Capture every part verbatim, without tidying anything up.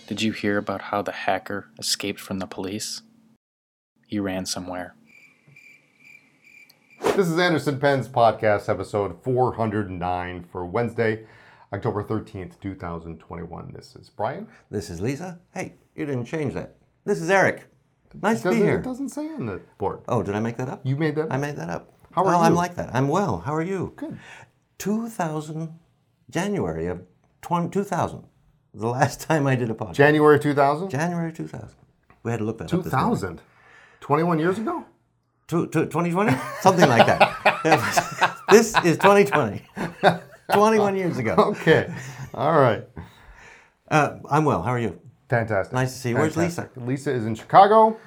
Did you hear about how the hacker escaped from the police? He ran somewhere. This is Anderson Penn's podcast, episode four hundred nine for Wednesday, October thirteenth, twenty twenty-one. This is Brian. This is Lisa. Hey, you didn't change that. This is Eric. Nice to be Doesn't- here. It doesn't say on the board. Oh, did I make that up? You made that? I made that up. How are oh, you? I'm like that. I'm well. How are you? Good. two thousand, January of two thousand. The last time I did a podcast. January two thousand? January two thousand. We had to look that two up. two thousand? thousand? twenty-one years ago? Two, two, twenty twenty? Something like that. This is twenty twenty. twenty-one years ago. Okay. All right. Uh, I'm well. How are you? Fantastic. Nice to see you. Where's Fantastic. Lisa is in Chicago,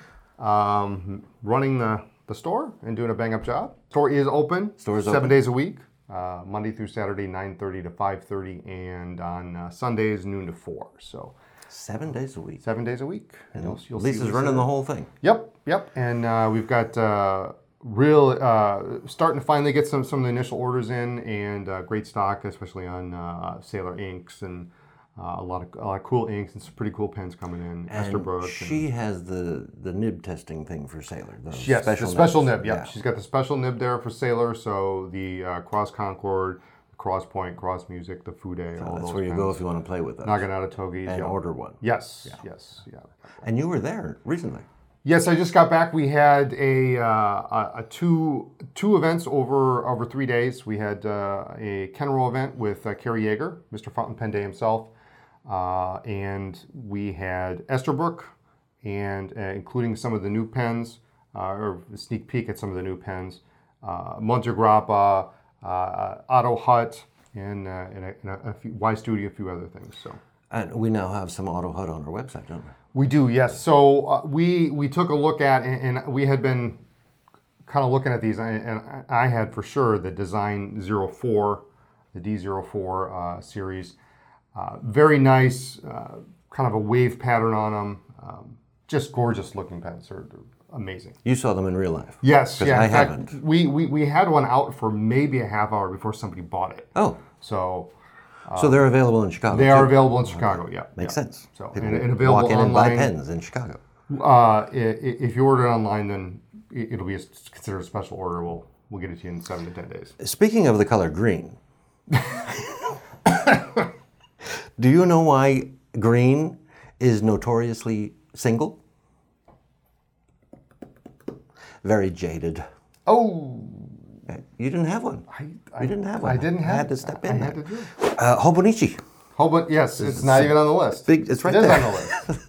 um, running the, the store and doing a bang-up job. Store is open. Store is seven open. days a week, uh, Monday through Saturday, nine thirty to five thirty, and on uh, Sundays, noon to four. So Seven days a week. seven days a week. And You'll- you'll see Lisa's Lisa running there. the whole thing. Yep, yep. And uh, we've got uh, real, uh, starting to finally get some, some of the initial orders in, and uh, great stock, especially on uh, Sailor inks and uh, a lot of a lot of cool inks and some pretty cool pens coming in. And Esterbrook. and- she has the, the nib testing thing for Sailor. The Yes, special the special nibs. nib. Yep. She's got the special nib there for Sailor. So the uh, Cross Concord, Cross Point, Cross Music, the Fude, all That's those where you pens. go if you want to play with those. Naginata Togis. and yeah. order one. Yes, yes, yeah. And you were there recently. Yes, I just got back. We had a, uh, a, a two two events over over three days. We had uh, a Kenro event with uh, Kerry Yeager, Mister Fountain Pen Day himself, uh, and we had Esterbrook, and uh, including some of the new pens, uh, or a sneak peek at some of the new pens, uh, Montegrappa, uh, Otto Hutt, and, uh, and, a, and a, a few Y Studio, a few other things. So. And we now have some Auto Hut on our website, don't we? We do, yes. So uh, we we took a look at, and, and we had been kind of looking at these, and, and I had for sure the Design zero four, the D zero four uh, series. Uh, very nice, uh, kind of a wave pattern on them. Um, just gorgeous looking pens. They're, they're amazing. You saw them in real life. Yes, 'Cause yeah. I in fact, haven't. We, we we had one out for maybe a half hour before somebody bought it. Oh, So so they're available in Chicago. they too. are available in Chicago. Yeah, Makes yeah. sense. So People and, and available walk in and buy online. pens in Chicago. Uh, i- i- if you order it online, then it- it'll be a, considered a special order. We'll we'll get it to you in seven to ten days. Speaking of the color green, do you know why green is notoriously single? Very jaded. Oh, You didn't have one. I, I You didn't have one. I didn't have. I had to step in I there. had to do. Uh, Hobonichi. Oh, but yes, it's not even on the list. Big- it's right It is there. on the list.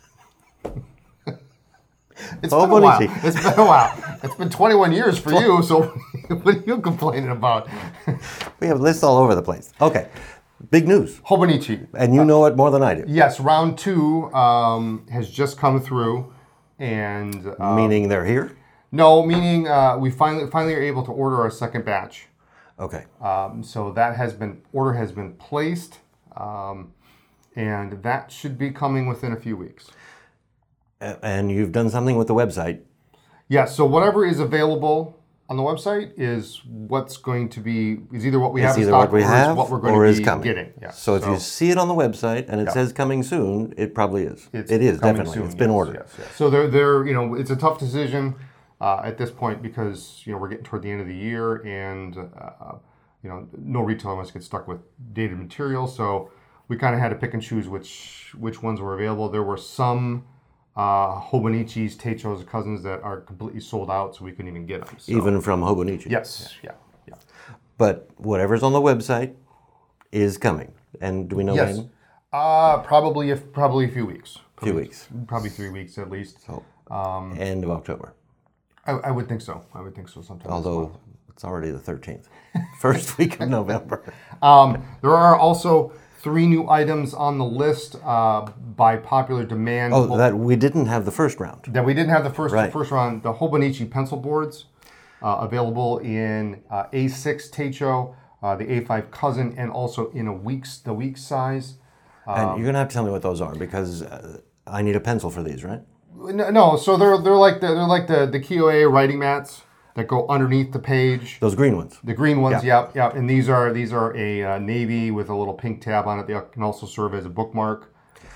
It's been a while. Hobonichi. It's been a while. It's been twenty-one years for you. So what are you complaining about? We have lists all over the place. Okay, big news. Hobonichi. And you know it more than I do. Yes, round two um, has just come through, and uh, Meaning they're here? no, meaning uh, we finally finally are able to order our second batch. Okay. Um, so that has been order has been placed, um, and that should be coming within a few weeks. A- And you've done something with the website. Yes. So whatever is available on the website is what's going to be is either what we have It's in either stock what we or have is what we're going or to is be coming. getting. Yeah. So if you see it on the website and it Yeah. says coming soon, it probably is. It's it is, coming definitely. soon, It's been yes, ordered. Yes, yes. So they're they're you know it's a tough decision uh, at this point because you know we're getting toward the end of the year and uh, you know no retailer wants to get stuck with dated material. So we kind of had to pick and choose which which ones were available. There were some uh, Hobonichis, Teichos, cousins that are completely sold out, so we couldn't even get them. So, Even from Hobonichi. yes, yeah, yeah. But whatever's on the website is coming. And do we know Yes. when? Uh, probably if probably a few weeks. A few Probably- weeks. Probably three weeks at least. So, Um, end of October. I, I would think so. I would think so sometime. this Although month. it's already the thirteenth. First week of November. Um, there are also three new items on the list uh, by popular demand. Oh, that we didn't have the first round. that we didn't have the first Right. first round. The Hobonichi pencil boards uh, available in uh, A six Teicho, uh, the A five cousin, and also in a week's the week size. And you're going to have to tell me what those are because uh, I need a pencil for these, right? No, no, so they're they're like the, they're like the the Kioe writing mats that go underneath the page. Those green ones. The green ones, Yeah. yep, yep. And these are these are a uh, navy with a little pink tab on it. They can also serve as a bookmark.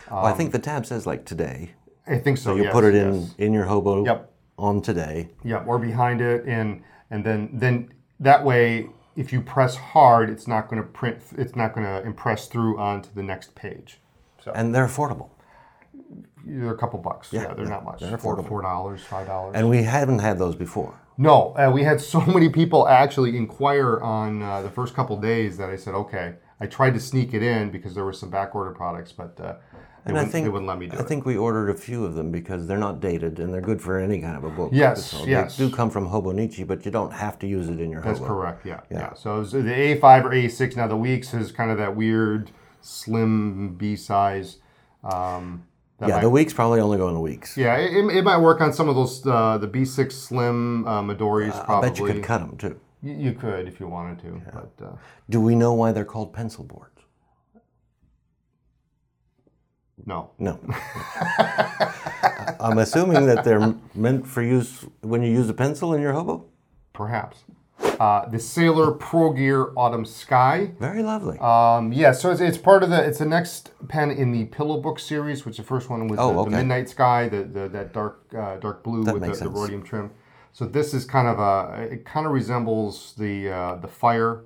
Well, I think the tab says like today. I think so. You yes, put it in yes. in your hobo Yep. on today. Yeah, or behind it, and and then then that way, if you press hard, it's not going to print. It's not going to impress through onto the next page. So And they're affordable. they're a couple bucks. Yeah, Yeah, they're not much. they're Four affordable. four dollars, five dollars. And we haven't had those before. No, uh, we had so many people actually inquire on uh, the first couple days that I said, okay. I tried to sneak it in because there were some back order products, but uh, they, And wouldn't, I think they wouldn't let me do I it. think we ordered a few of them because they're not dated and they're good for any kind of a book. Yes, So yes. They do come from Hobonichi, but you don't have to use it in your That's hobo. correct, yeah, yeah. Yeah. So it was the A five or A six. Now the Weeks is kind of that weird, slim B size. Um, that Yeah, might, the weeks probably only go in the weeks. yeah, it, it might work on some of those, uh, the B six Slim uh, Midoris I probably. bet you could cut them too. You, you could if you wanted to, but uh, Do we know why they're called pencil boards? no. No. I'm assuming that they're meant for use when you use a pencil in your hobo. Perhaps. Uh, the Sailor Pro Gear Autumn Sky. Very lovely. Um, yeah, so it's, it's part of the, it's the next pen in the Pillow Book series, which the first one was Oh, the, okay. the Midnight Sky, the, the that dark uh, dark blue That with the, makes the sense. rhodium trim. So this is kind of a, it kind of resembles the uh, the Fire,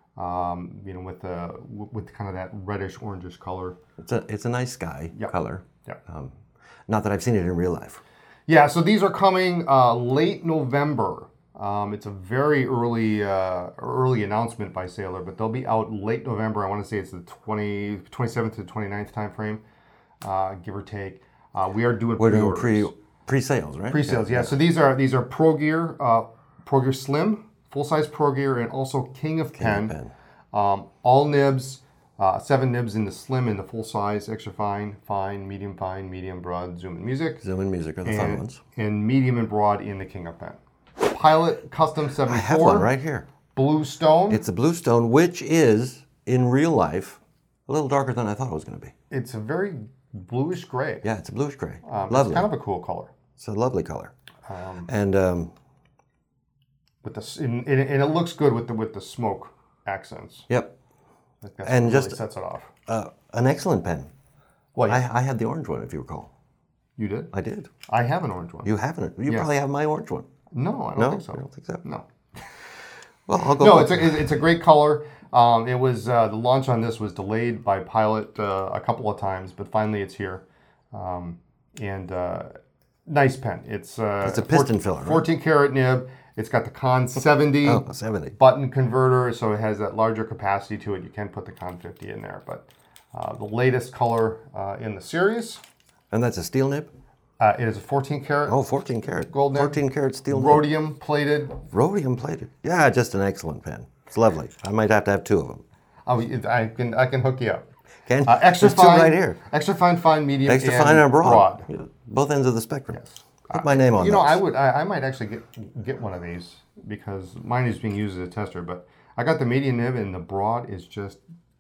um, you know, with the with kind of that reddish orangish color. It's a it's a nice sky Yep. color. Yep. Um, not that I've seen it in real life. Yeah, so these are coming uh, late November. Um, it's a very early uh, early announcement by Sailor, but they'll be out late November. I want to say it's the twenty, twenty-seventh to twenty-ninth time frame, uh, give or take. Uh, we are doing We're doing pre-orders. pre pre-sales, right? Pre-sales, yeah. So these are these are Pro Gear, uh, Pro Gear Slim, full size Pro Gear, and also King of Pen. Pen. Um, all nibs, uh, seven nibs in the Slim and the full size, extra fine, fine, medium fine, medium, broad, zoom and music, Zoom and music are the fun and, ones. and medium and broad in the King of Pen. Pilot Custom I seventy-four. have one right here. Blue Stone. It's a bluestone, which is in real life a little darker than I thought it was going to be. It's a very bluish gray. Yeah, it's a bluish gray. Um, lovely. It's kind of a cool color. It's a lovely color. Um, And um, with the s- and, and and it looks good with the with the smoke accents. yep, I think that's And what just- really sets it off. uh, an excellent pen. Well, I, I had the orange one, if you recall. you did. I did. I have an orange one. You haven't. You Yes. probably have my orange one. No, I don't No, think so. I don't think so. No. Well, I'll go. No, look. it's a, it's a great color. Um, it was uh, the launch on this was delayed by Pilot uh, a couple of times, but finally it's here. Um, and uh, nice pen. It's uh, It's a piston filler, right? fourteen karat nib. It's got the Con seventy Oh, seventy. button converter, so it has that larger capacity to it. You can put the Con fifty in there, but uh, the latest color uh, in the series. And that's a steel nib? Uh, it is a fourteen karat Oh, fourteen karat. Gold nib. fourteen karat steel nib. rhodium plated. Rhodium plated. Yeah, just an excellent pen. It's lovely. I might have to have two of them. Oh, I can I can hook you up. Can Uh, extra There's two fine, right here. extra fine, fine, medium, Extra and fine and broad. broad. Both ends of the spectrum. Put my name on You know, those. I would, I, I might actually get get one of these because mine is being used as a tester. But I got the medium nib, and the broad is just,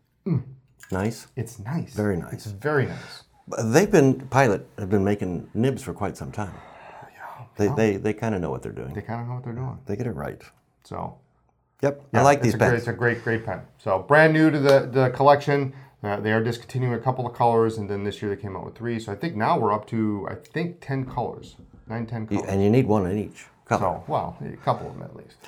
Nice. it's nice. Very nice. It's very nice. But They've been, Pilot have been making nibs for quite some time. They, they, they kind of know what they're doing. They kind of know what they're doing. They get it right. So Yep, yeah, I like it's these a great, pens. it's a great, great pen. So brand new to the the collection. Uh, they are discontinuing a couple of colors, and then this year they came out with three. So I think now we're up to I think ten colors, nine, ten colors. And you need one in each color. So, well, a couple of them at least.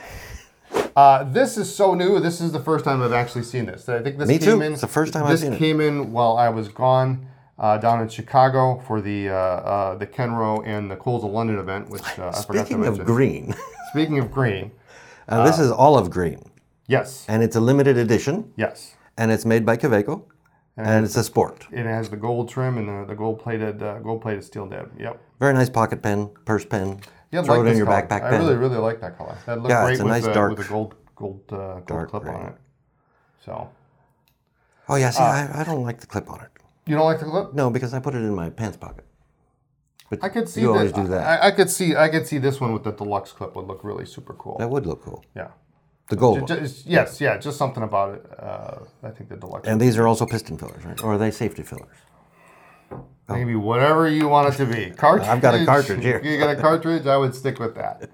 Uh, this is so new. This is the first time I've actually seen this. I think this Me came too. in. It's the first time I've this seen it. came in while I was gone uh, down in Chicago for the uh, uh, the Kenro and the Coles of London event, which uh, I forgot to Speaking mention. of green, Speaking of green, uh, this is olive green, yes, and it's a limited edition, yes, and it's made by Kaweco, and it's a sport. it has the gold trim and the, the gold plated uh, gold plated steel nib. Yep. Very nice pocket pen, purse pen. Yeah, I Throw like it in this your color. backpack I pen. really, really like that color. That looked Yeah, great it's a with, nice the, dark- with the gold gold uh, gold dark clip gray. on it. So Oh yeah, Uh, see, I, I don't like the clip on it. you don't like the clip? No, because I put it in my pants pocket. But I could see you that. always do that. I, I could see. I could see this one with the deluxe clip would look really super cool. that would look cool. Yeah. The gold Ju- one. just- yes. Yeah. Just something about it. Uh, I think the deluxe. And these are also piston fillers, right? Or are they safety fillers? Maybe whatever you want it to be. Cartridge. I've got a cartridge here. You got a cartridge. I would stick with that.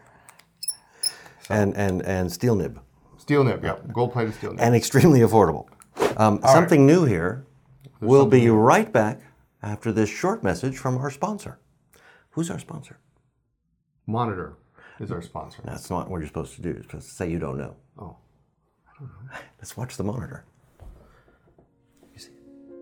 And and and steel nib. Steel nib. Yeah. Gold plated steel nib. And extremely affordable. Um, something new here. We'll be right back after this short message from our sponsor. Who's our sponsor? Monitor is our sponsor. That's not what you're supposed to do. You're supposed to say you don't know. Oh, I don't know. Let's watch the monitor. You see?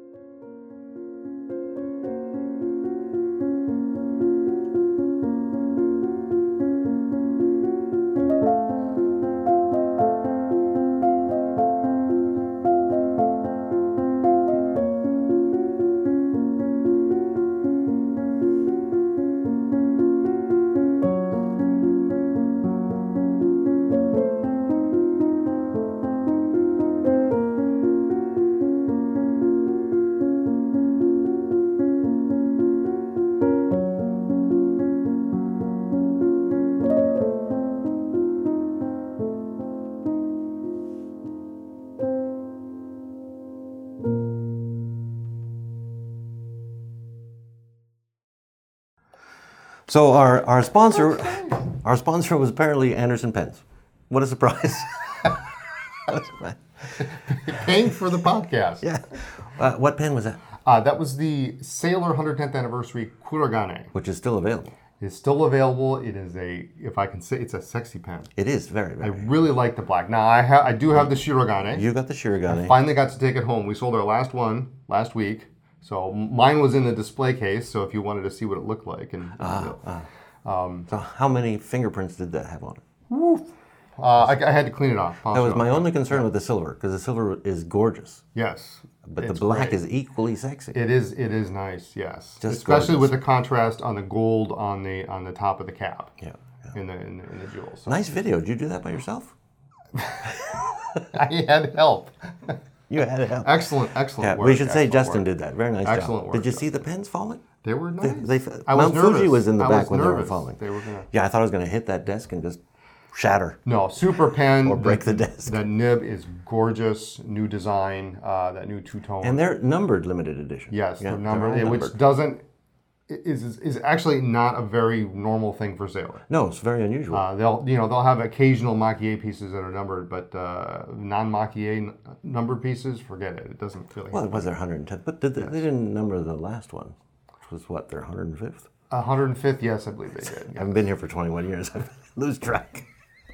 So our, our sponsor, our sponsor was apparently Anderson Pens. What a surprise! What a surprise. Paying for the podcast. Yeah. Uh, what pen was that? Uh, that was the Sailor one hundred tenth Anniversary Kurogane. Which is still available. It's still available. It is a, if I can say, it's a sexy pen. It is very, very. I really like the black. Now, I ha- I do have the Shirogane. You got the Shirogane. Finally got to take it home. We sold our last one last week. So mine was in the display case, so if you wanted to see what it looked like. and Ah, ah. Um, so how many fingerprints did that have on it? Woof. Uh, I, I had to clean it off. That was my only concern with the silver, because the silver is gorgeous. Yes. But it's the black great. is equally sexy. It is. It is nice. Yes. Just Especially gorgeous. with the contrast on the gold on the on the top of the cap. Yeah. yeah. In the in the, in the jewels. So. Nice video. Did you do that by yourself? I had help. You had it. Help. Excellent. Excellent. Yeah, work. we should say excellent Justin work. did that. Very nice Excellent job. work, Did you Justin. see the pens falling? They were nice. They, they, I was Mount Fuji nervous. was in the I back was when they were nervous. falling. They were gonna. Yeah, I thought I was going to hit that desk and just shatter. No, super pen. Or break the desk. The nib is gorgeous. New design. Uh, that new two tone. And they're numbered limited edition. yes, yeah, the number, they're all which numbered. doesn't is is is actually not a very normal thing for Sailor. No, it's very unusual. Uh, they'll you know they'll have occasional Maki-E pieces that are numbered, but uh, non Maki-E n- numbered pieces, forget it. It doesn't really. well, it was their one hundred tenth, but did they, they didn't number the last one, which was what, their one hundred fifth? one hundred fifth, yes, I believe they did. I haven't been here for twenty-one years. I lose track.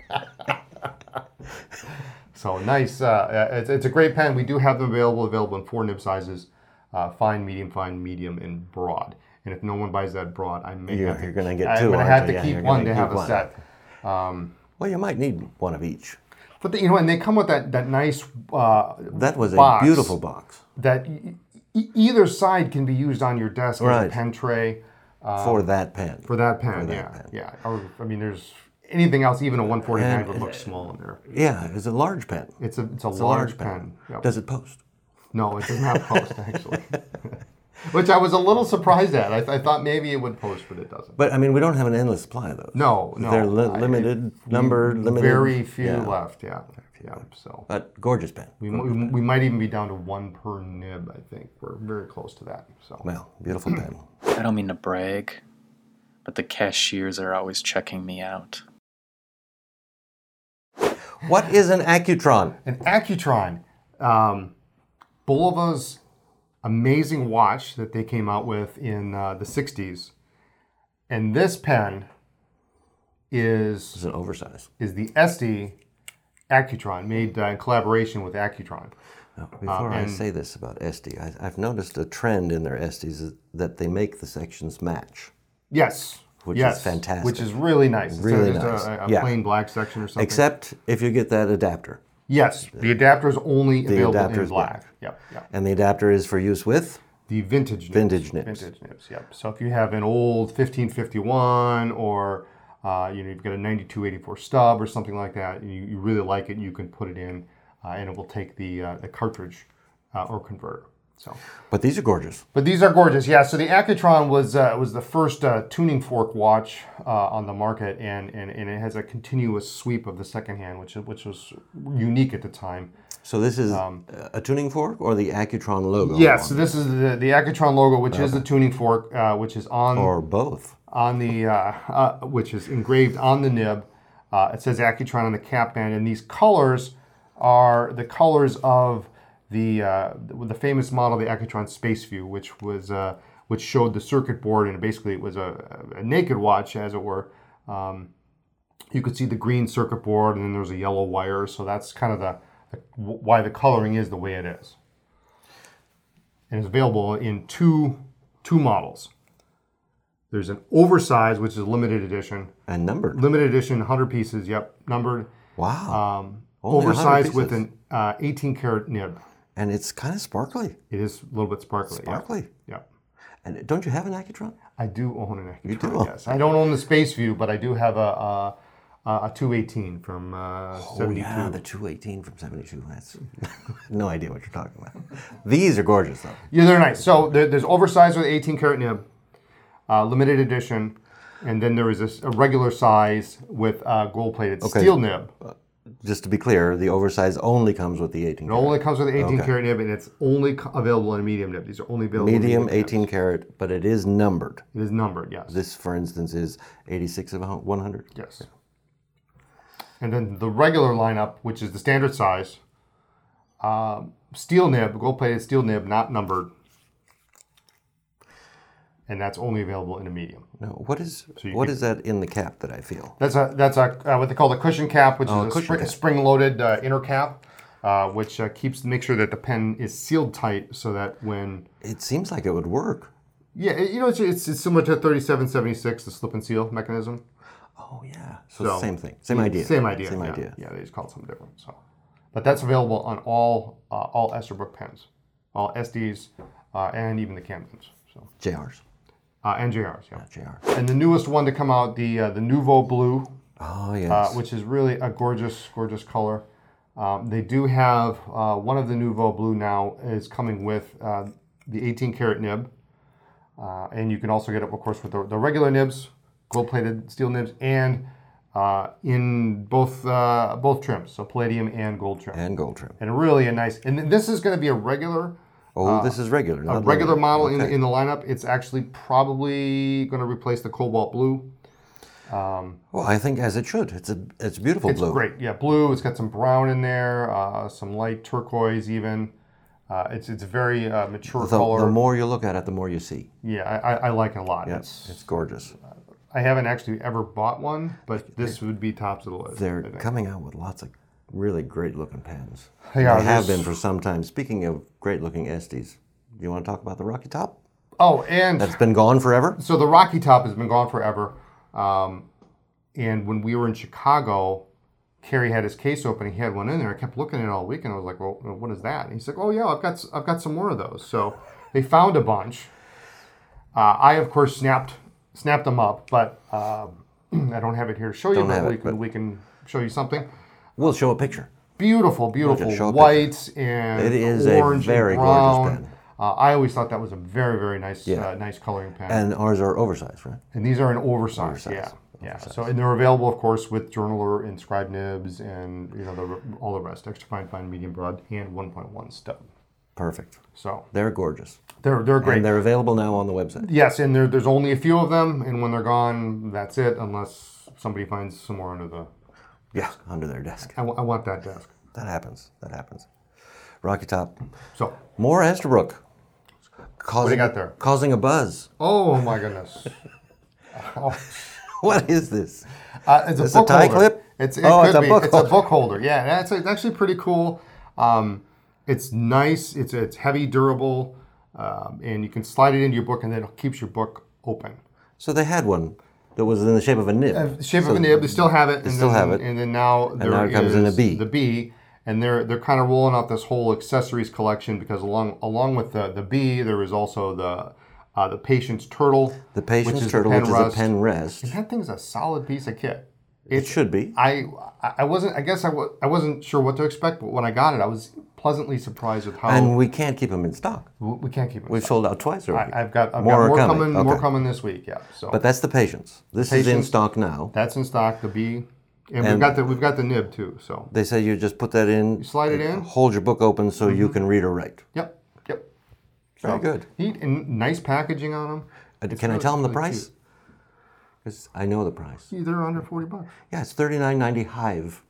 So nice. Uh, it's, it's a great pen. We do have them available, available in four nib sizes: uh, fine, medium, fine, medium, and broad. And if no one buys that broad, I may You're, have to, you're going to get I'm two. going to aren't have to you? Yeah, keep you're one gonna to have keep a one. set. Well, you might need one of each. But the, you know, and they come with that that nice uh, That was a box beautiful box that e- e- either side can be used on your desk as Right. a pen tray for that pen. for that pen. For that yeah, pen. yeah. Or I mean, there's anything else. Even a one forty-nine And- would look small in there. Yeah, it's a large pen. It's a it's a, It's a large, large pen. pen. Yep. Does it post? No, it does not post actually. Which I was a little surprised at. I, th- I thought maybe it would post, but it doesn't. But I mean, we don't have an endless supply of those. No, no. They're li- I- limited, we- numbered, limited. Very few yeah. left. Yeah, yeah. So But gorgeous pen. we, we we might even be down to one per nib. I think we're very close to that. So Well, beautiful pen. I don't mean to brag, but the cashiers are always checking me out. What is an Accutron? an Accutron, um, Bulova's amazing watch that they came out with in uh, the sixties, and this pen is It's an oversized. is the Esty Accutron, made uh, in collaboration with Accutron. Now, before I and- say this about Esty, I, I've noticed a trend in their Esties is that they make the sections match. Yes. Which is yes, fantastic. Which is really nice. Really Instead of nice. just a, a Yeah. plain black section or something. Except if you get that adapter. yes, the adapter is only available adapter in is black. black. Yep, yep. And the adapter is for use with? The vintage nibs. Vintage nibs. Vintage nibs, yep. So if you have an old fifteen fifty-one or uh, you know, you've got a ninety-two eighty-four stub or something like that, and you, you really like it, you can put it in uh, and it will take the, uh, the cartridge uh, or converter. So, But these are gorgeous. but these are gorgeous, yeah. So the Accutron was uh, was the first uh, tuning fork watch uh, on the market, and, and, and it has a continuous sweep of the second hand, which which was unique at the time. So this is a tuning fork or the Accutron logo? Yes, so on this is the, the Accutron logo, which is the tuning fork, uh, which is on it? Or both? on the uh, uh, which is engraved on the nib. Uh, it says Accutron on the cap band, and these colors are the colors of the uh, the famous model, the Accutron Space View, which was uh, which showed the circuit board, and basically it was a, a naked watch, as it were. Um, you could see the green circuit board, and then there's a yellow wire. So that's kind of the, the why the coloring is the way it is. And it's available in two two models. There's an oversized, which is a limited edition. And numbered. Limited edition, one hundred pieces. Yep, numbered. Wow. Um, Only oversized one hundred with an uh, eighteen karat nib. And it's kind of sparkly. It is a little bit sparkly. Sparkly. Yeah. Yep. And don't you have an Accutron? I do own an Accutron. You do? Yes. I don't own the Space View, but I do have a a, a two eighteen from uh, Oh, seventy-two. yeah, the two eighteen from seventy-two. That's no idea what you're talking about. These are gorgeous, though. Yeah, they're nice. So there, there's oversized with eighteen karat nib, uh, limited edition, and then there is this, a regular size with uh, gold plated Okay. steel nib. Just to be clear, the oversized only comes with the eighteen It karat. only comes with an eighteen Okay. karat nib, and it's only co- available in a medium nib. These are only available Medium in medium eighteen nibs. karat, but it is numbered. It is numbered, yes. This, for instance, is eighty-six of one hundred. Yes. And then the regular lineup, which is the standard size, um, steel nib, gold-plated steel nib, not numbered, and that's only available in a medium. No, what is you what can- is that in the cap that I feel? That's a that's a uh, what they call the cushion cap, which Oh, is a cushion spring, cap. spring-loaded uh, inner cap, uh, which uh, keeps make sure that the pen is sealed tight, so that when It seems like it would work. yeah, it- you know, it's, it's, it's similar to thirty-seven seventy-six, the slip and seal mechanism. Oh yeah, so, So, same thing, same yeah, idea, Same idea. same yeah. idea. Yeah, they just call it something different. So, but that's available on all uh, all Esterbrook pens, all S Ds, uh, and even the Camdens. So, J Rs, uh, and J Rs. Yeah. J R. And the newest one to come out, the uh, the Nouveau Blue, Oh yes. uh, which is really a gorgeous, gorgeous color. Um, they do have uh, one of the Nouveau Blue now is coming with uh, the eighteen karat nib, uh, and you can also get it, of course, with the, the regular nibs, gold-plated steel nibs, and uh, in both uh, both trims, so palladium and gold trim, and gold trim. and really a nice. And this is going to be a regular. Oh, this is regular. A not regular limited. model in, Okay. in the lineup. It's actually probably going to replace the cobalt blue. Well, I think as it should. It's a it's beautiful It's blue. great. Yeah, blue. It's got some brown in there, uh, some light turquoise even. Uh, it's it's a very uh, mature The, color. the more you look at it, the more you see. yeah, I, I, I like it a lot. Yes, It's, it's gorgeous. I haven't actually ever bought one, but this would be tops of the list. They're I think. coming out with lots of really great looking pens. They are. They have There's- been for some time. Speaking of great looking Estes, do you want to talk about the Rocky Top? Oh, and That's been gone forever? so the Rocky Top has been gone forever. Um, and when we were in Chicago, Kerry had his case open. He had one in there. I kept looking at it all week, and I was like, "Well, what is that?" And he's like, "Oh yeah, I've got I've got some more of those." So they found a bunch. Uh, I of course snapped snapped them up, but um, I don't have it here to show you. Don't but have we it, can but- we can show you something. We'll show a picture. Beautiful, beautiful show a whites and It is a orange very and gorgeous brown. pen. Uh, I always thought that was a very very nice Yeah. uh, nice coloring pen. And ours are oversized, right? And these are an oversized, Oversized, yeah, yeah. oversized. So and they're available, of course, with journaler and scribe nibs and you know the, all the rest, extra fine, fine, medium, broad, and one point one stub. Perfect. So They're gorgeous. they're they're great. And they're available now on the website. Yes, and there, there's only a few of them, and when they're gone, that's it. Unless somebody finds some more under the. Yeah, under their desk. I, w- I want that desk. That happens. That happens. Rocky Top. So, More Esterbrook. Causing, got there? Causing a buzz. oh my goodness. Oh. What is this? Uh, it's a Is it book a tie holder. clip? It's, it Oh, could it's a be. book It's a holder. book holder. Yeah, that's it's actually pretty cool. Um, it's nice. It's it's heavy, durable, um, and you can slide it into your book, and then it keeps your book open. So they had one that was in the shape of a nib. Uh, shape So of a nib. They still have it. They and still then, have it. And then now there now it comes in a is B. The B, and they're they're kind of rolling out this whole accessories collection because along along with the the B, there is also the uh, the Patience Turtle. The Patience which is Turtle, the which pen is rest. a pen rest. That thing's a solid piece of kit. It should be. I I wasn't. I guess I w- I wasn't sure what to expect, but when I got it, I was pleasantly surprised with how And we can't keep them in stock. we, we can't keep it. We've sold out twice already. I, I've got I've More got are more coming. coming, more Okay. coming this week. Yeah. So But that's the Patience. This is in Patience. stock now. that's in stock. The B, and, we've And- got the we've got the nib too. So They say you just put that in. You slide it in. Hold your book open so you can read or write. yep, yep. Very So, good. Neat and nice packaging on them. Uh, Can I really- tell them the really price? Because I know the price. They're under forty bucks. Yeah, it's thirty-nine ninety Hive.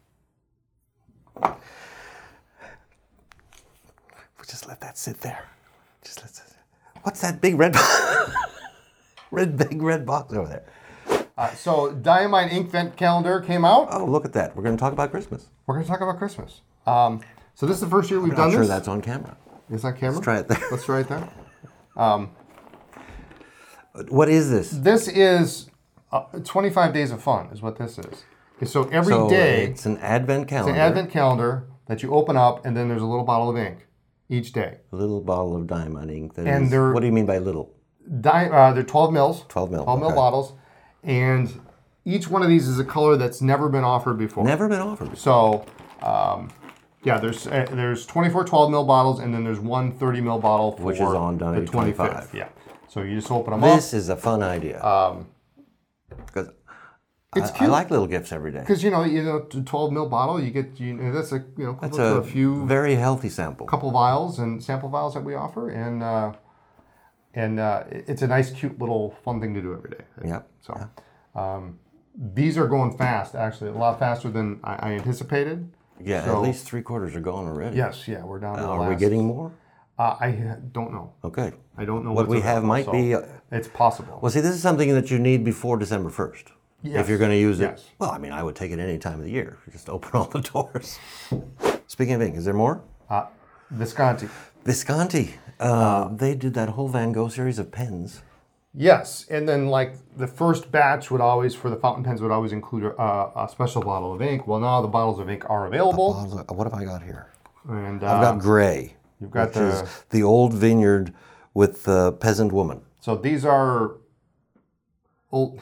We'll just let that sit there. Just let it sit. What's that big red red big red box over there? Uh, so Diamine Ink Vent Calendar came out. Oh, look at that. We're going to talk about Christmas. We're going to talk about Christmas. Um, so this is the first year we've I'm done not sure this. that's on camera. Is that camera? Let's try it there. Let's try it there. Um, what is this? this is uh, twenty-five days of fun is what this is. So every so day, it's an advent calendar. it's an advent calendar that you open up, and then there's a little bottle of ink each day. A little bottle of Diamond ink. That And is, they're- what do you mean by little? Di- uh, they're twelve mils. twelve mil. twelve mil okay. bottles. And each one of these is a color that's never been offered before. Never been offered before. So, um, yeah, there's uh, there's twenty-four twelve mil bottles, and then there's one thirty mil bottle for Which is on the Diamond twenty-fifth. twenty-five. Yeah. So you just open them up. This is a fun idea. Um, Because it's I, I cute. like little gifts every day. Because you know, you know, a twelve mil bottle, you get you know, that's a you know That's equivalent a, to a few very healthy sample. couple vials and sample vials that we offer, and uh, and uh, it- it's a nice, cute little fun thing to do every day. Yep. So um, these are going fast, actually, a lot faster than I, I anticipated. Yeah, So- at least three quarters are gone already. Yes, yeah, we're down to Uh, the are last. we getting more? Uh, I don't know. Okay. I don't know What what's we have available, might so be. Uh, it's possible. well, see, this is something that you need before December first. Yes, If you're going to use it. yes. Well, I mean, I would take it any time of the year. Just open all the doors. Speaking of ink, is there more? Uh, Visconti. Visconti. Uh, they did that whole Van Gogh series of pens. Yes, and then like the first batch would always, for the fountain pens, would always include a, a special bottle of ink. Well, now the bottles of ink are available, Bottles of- What have I got here? and uh, I've got gray. you've got which the. is the old vineyard with the peasant woman. So these are old.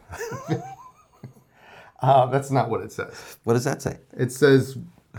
uh, that's not what it says. What does that say? It says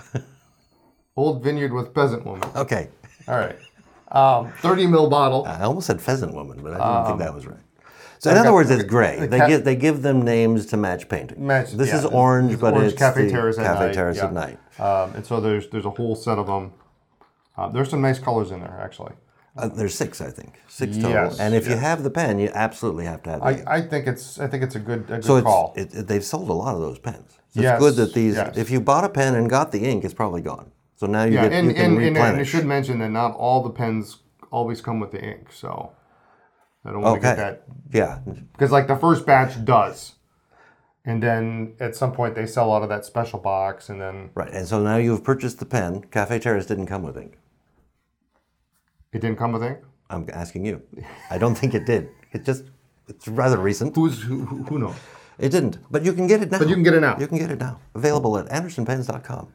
old vineyard with peasant woman. Okay. All right, um, thirty mil bottle. I almost said pheasant woman, but I didn't think that was right. So I've in other got- words, it's gray. the They ca- give they give them names to match painting. Match- this yeah, is this- orange, this is but orange it's Cafe the Terrace at Cafe night, Terrace yeah. at night. Um, and so there's there's a whole set of them. Uh, there's some nice colors in there, actually. Uh, there's six, I think, six total. Yes, and if you yes. have the pen, you absolutely have to have the I, ink. I think it's I think it's a good a good So it's, call. it, it- they've sold a lot of those pens. So Yes, it's good that these. yes. If you bought a pen and got the ink, it's probably gone. So now you Yeah, get and, you can and, and, and I replenish. should mention that not all the pens always come with the ink, so I don't want to Okay. get that Yeah, because like the first batch does, and then at some point they sell out of that special box, and then right. And so now you've purchased the pen. Cafe Terrace didn't come with ink. it didn't come with ink. I'm asking you. I don't think it did. It just it's rather recent. Who's who? Who who knows? It didn't, but you can get it now. But you can get it now. You can get it now. Available at anderson pens dot com.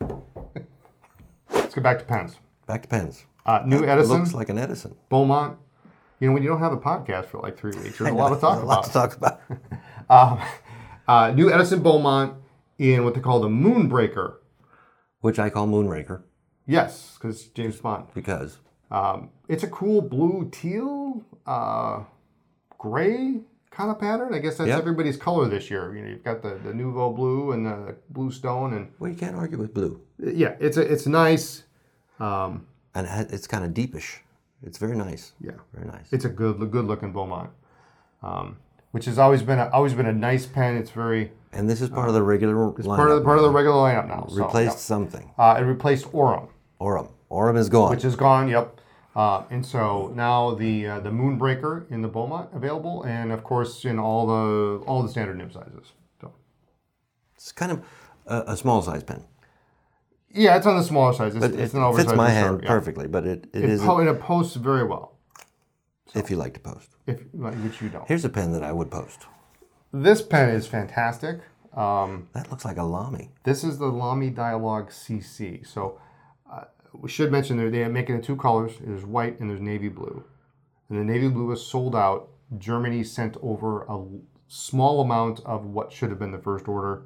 Let's get back to pens. Back to pens. Uh, New It Edison, looks like an Edison. Beaumont. You know, when you don't have a podcast for like three weeks, there's a lot to talk There's a lot about. to talk about. Um, uh, New Edison Beaumont in what they call the Moonbreaker. Which I call Moonraker Yes, because James Bond. because Um, it's a cool blue teal, uh, gray kind of pattern. I guess that's Yep. everybody's color this year. You know, you've got the, the Nouveau blue and the blue stone, and well, you can't argue with blue, yeah, it's a, it's nice. Um, and it ha- it's kind of deepish. It's very nice. yeah, Very nice. it's a good good looking Beaumont, um, which has always been a, always been a nice pen. It's very And this is part of the regular it's lineup. part of the, part of the regular lineup now. So, Replaced yeah. something. Uh, it replaced Aurum, Aurum. Aurum is gone. which is gone. Yep. Uh, and so now the uh, the Moonbreaker in the Beaumont available, and of course in all the all the standard nib sizes. So It's kind of a, a small size pen. yeah, it's on the smaller size. It's, But it's it an oversized fits my reserve, hand yeah. perfectly, but it, it It, is po- and it posts very well, if you like to post. if like, which you don't. Here's a pen that I would post. This pen is fantastic. Um, That looks like a Lamy. this is the Lamy Dialogue C C. So uh, we should mention that they make it in two colors. There's white and there's navy blue. And the navy blue is sold out. Germany sent over a l- small amount of what should have been the first order.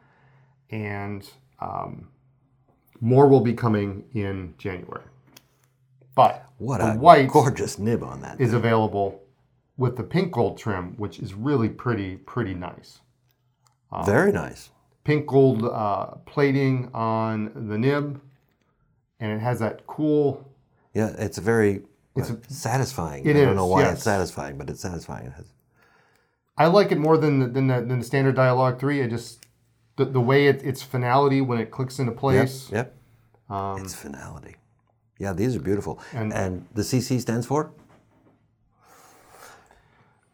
And um, more will be coming in January. But What the a white gorgeous nib on that. is available with the pink gold trim, which is really pretty, pretty nice. Very nice. Pink gold uh, plating on the nib, and it has that cool. Yeah, it's very It's uh, satisfying. it I don't is, know why yes. it's satisfying, but it's satisfying. It has, I like it more than the, than the, than the standard Dialogue three. I just the, the way it, its finality when it clicks into yep, place. yep. Um, It's finality. Yeah, these are beautiful. And- And, the C C stands for?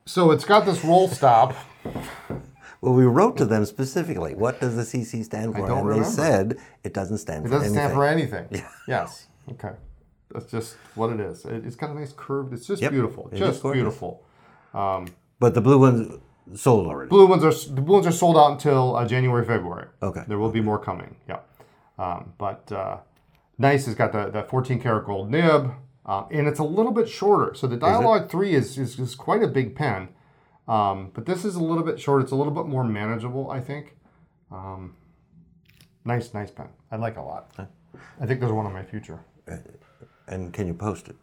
So it's got this roll stop. Well, we wrote to them specifically, what does the C C stand for? don't and remember. they said it doesn't stand It for doesn't anything. stand for anything. Yeah. Yes. Okay. That's just what it is. It, it's got a nice curved. It's just Yep. beautiful. It is Just gorgeous. beautiful. But the blue ones sold already. Blue ones are the blue ones are sold out until uh, January, February. Okay. There will be more coming. Yeah. Um, but uh, nice. It's got the, the fourteen karat gold nib, um, and it's a little bit shorter. So the Dialogue three is, is is quite a big pen, um, but this is a little bit short. It's a little bit more manageable, I think. Um, nice, nice pen. I like it a lot. I think there's one in my future. And can you post it?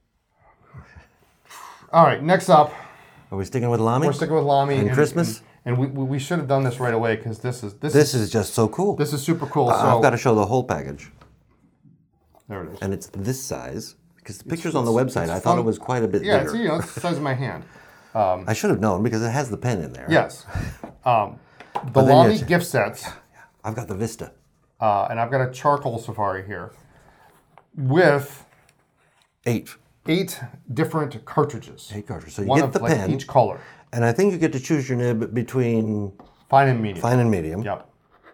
All right. Next up, Are we sticking with Lamy? we're sticking with Lamy And Christmas? and, and we, we we should have done this right away because this is this, This is is just so cool. this is super cool. I- So I've got to show the whole package. there it is. And it's this size. Because the pictures on the website, I thought fun. it was quite a bit Yeah, bigger. it's, you know, it's the size of my hand. I should have known because it has the pen in there. Yes. Um, the then you Lamy have to- gift sets, I've got the Vista. uh, and I've got a charcoal safari here with Eight. eight different cartridges. Eight cartridges. So you One get of the like pen. each color, And I think you get to choose your nib between fine and medium. fine and medium. Yep.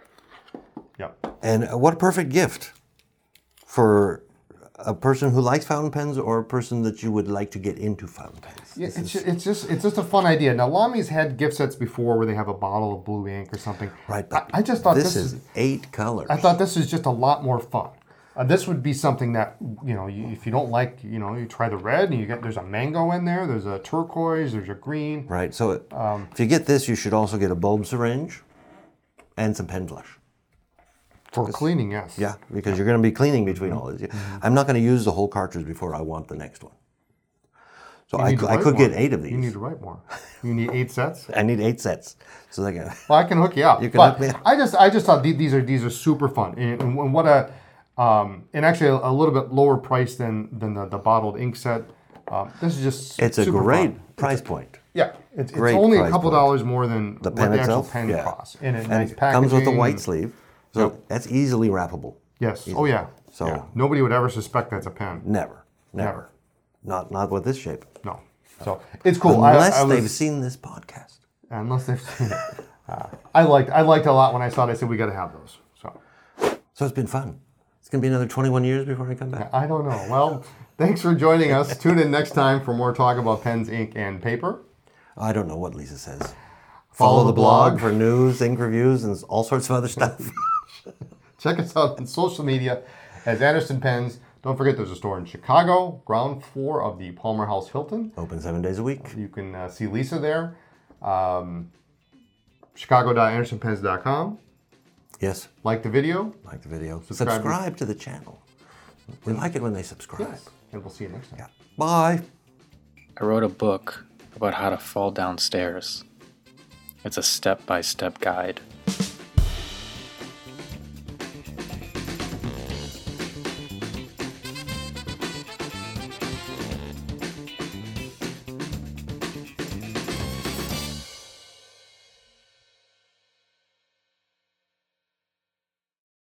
Yep. And what a perfect gift for a person who likes fountain pens or a person that you would like to get into fountain pens. Yeah, it's, ju- it's just it's just a fun idea. Now Lamy's had gift sets before where they have a bottle of blue ink or something. Right. I, I just thought this, this, is is eight colors. I thought this is just a lot more fun. Uh, this would be something that, you know, you, if you don't like, you know, you try the red and you get, there's a mango in there, there's a turquoise, there's a green. Right. So it- Um, if you get this, you should also get a bulb syringe and some pen flush. For cleaning, yes. Yeah, because you're going to be cleaning between all these. Mm-hmm. I'm not going to use the whole cartridge before I want the next one. So You I, need to cou- I write could more. get eight of these. You need to write more. You need eight sets. I need eight sets. So they can. Well, I can hook you up. You can but hook me up. I just, I just thought the- these are these are super fun, and, and what a, um, and actually a, a little bit lower price than than the, the bottled ink set. Um, this is just. It's a super great fun. price point. Yeah, it's, it's great only a price couple point. dollars more than The what pen the actual itself, pen yeah. costs, and it, And nice it comes with a packaging white and- sleeve, so that's easily wrappable. Yes. Oh yeah. So- yeah. Nobody would ever suspect that's a pen. Never, never, Never. not not with this shape. No. So it's cool. I- Unless I, was- they've seen this podcast. Unless they've seen it. Uh, I liked I liked it a lot when I saw it. I said we got to have those. So So it's been fun. It's gonna be another twenty-one years before I come back. I don't know. Well, thanks for joining us. Tune in next time for more talk about pens, ink, and paper. I don't know what Lisa says. Follow Follow the the blog blog. for news, ink reviews, and all sorts of other stuff. Check us out on social media as Anderson Pens. Don't forget there's a store in Chicago, ground floor of the Palmer House Hilton. Open seven days a week. You can uh, see Lisa there. Um, chicago dot anderson pens dot com. Yes, Like the video. like the video. Subscribe. Subscribe, to the channel. We like it when they subscribe. Yes. And we'll see you next time. Yeah. Bye. I wrote a book about how to fall downstairs. It's a step by step guide.